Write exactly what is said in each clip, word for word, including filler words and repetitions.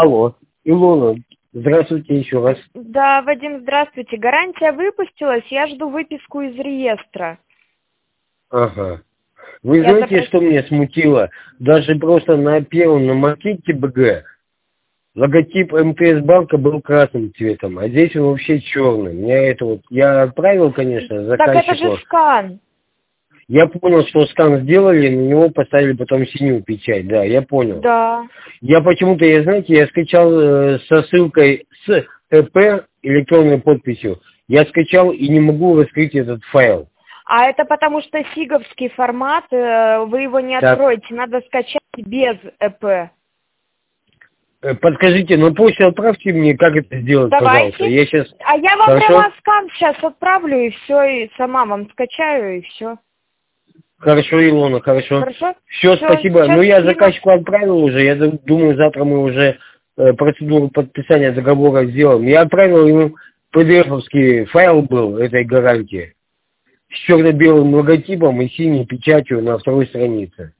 Алло, Илона, здравствуйте еще раз. Да, Вадим, здравствуйте. Гарантия выпустилась, я жду выписку из реестра. Ага. Вы Я знаете, запрос... что меня смутило? Даже просто на первом, на макете БГ, логотип МТС банка был красным цветом, а здесь он вообще черный. Меня это вот, я отправил, конечно, заказчику. Так это же скан. Я понял, что скан сделали, на него поставили потом синюю печать, да, я понял. Да. Я почему-то, я, знаете, я скачал э, со ссылкой с ЭП, электронной подписью, я скачал и не могу раскрыть этот файл. А это потому что сиговский формат, э, вы его не Так. откроете, надо скачать без ЭП. Подскажите, ну после отправьте мне, как это сделать, Давайте. пожалуйста. Я сейчас... А я вам Хорошо? прямо скан сейчас отправлю, и все, и сама вам скачаю, и все. Хорошо, Илона, хорошо. Хорошо? Все, Всё, спасибо. Ну, я скину. заказчику отправил уже. Я думаю, завтра мы уже э, процедуру подписания договора сделаем. Я отправил ему пи ди эф-овский файл был этой гарантии с черно-белым логотипом и синей печатью на второй странице.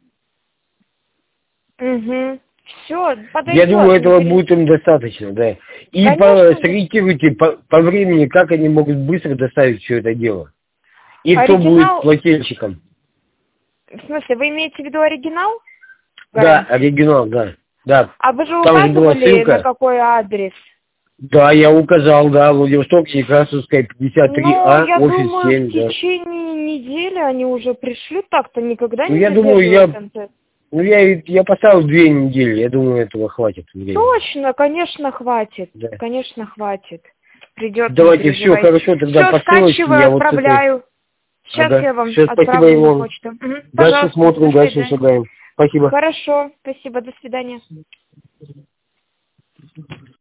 Угу. Все, подойдет. Я думаю, этого будет им достаточно, да. И по, сориентируйте по, по времени, как они могут быстро доставить все это дело. И Оригинал... кто будет плательщиком. В смысле, вы имеете в виду оригинал? Да, оригинал, да. да. А вы же Там же была указывали, ссылка. на какой адрес? Да, я указал, да, Владивосток, Некрасовская, пятьдесят три А, ну, я офис думаю, семь, в да. течение недели они уже пришлют, так-то никогда Ну, не я думаю, я, контент. ну, я, я поставил две недели, я думаю, этого хватит времени. Точно, конечно, хватит, Да. конечно, хватит. Придет, давайте, все, хорошо, тогда все, по ссылочке скачиваю, я отправляю. вот Сейчас ага. я вам Все, спасибо, отправлю на Илона. почту. Угу. Дальше Пожалуйста, смотрим, до дальше свидания. шагаем. Спасибо. Хорошо, спасибо, до свидания.